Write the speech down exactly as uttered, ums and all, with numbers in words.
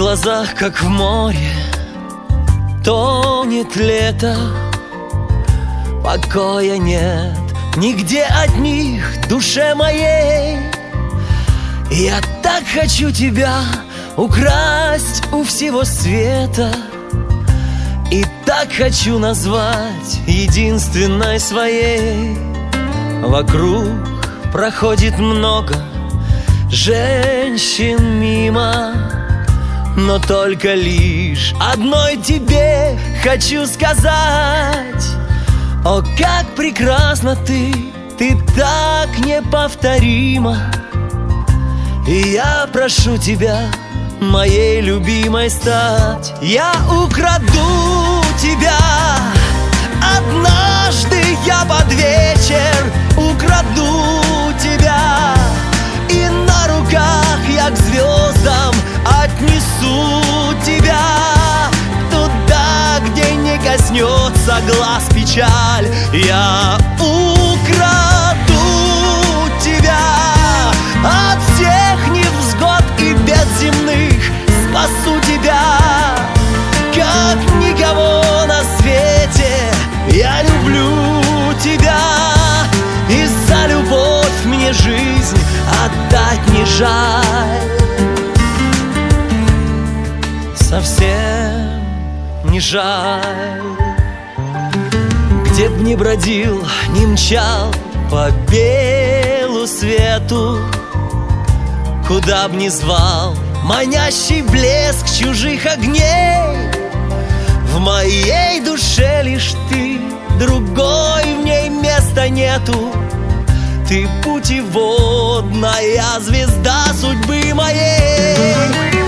глазах, как в море, тонет лето. Покоя нет нигде от них душе моей. Я так хочу тебя украсть у всего света, и так хочу назвать единственной своей. Вокруг проходит много женщин мимо, но только лишь одной тебе хочу сказать: о, как прекрасна ты, ты так неповторима. И я прошу тебя моей любимой стать. Я украду тебя однажды, я под вечер украду тебя, и на руках я к звездам отнесу тебя, туда, где не коснется глаз печаль. Я украду тебя от всех невзгод и бед земных, спасу тебя, как никого на свете. Я люблю тебя, и за любовь мне жизнь отдать не жаль. Совсем не жаль. Где б ни бродил, ни мчал по белу свету, куда б ни звал манящий блеск чужих огней, в моей душе лишь ты, другой в ней места нету. Ты путеводная звезда судьбы моей.